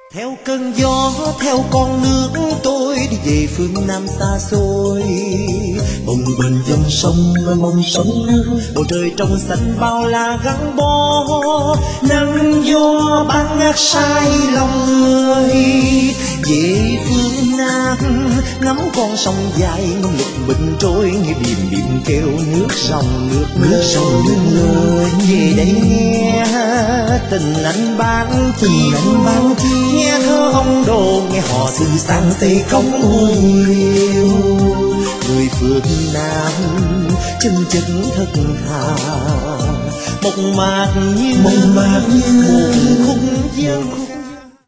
Theo cơn gió, theo con nước tôi đi về phương Nam xa xôi. Bồng bềnh dòng sông và mong sông nước, bầu trời trong xanh bao la gắn bó. Nắng gió ban ngát say lòng người, về phương Nam ngắm con sông dài lục bình trôi, nghe điềm điềm kêu nước sông nước lối. Về đây nghe tình anh ban chiều, nghe thơ ông đồ, nghe hò xứ sang tây công yêu. Người phương Nam chân chất thật thà, mộc mạc như một khúc dân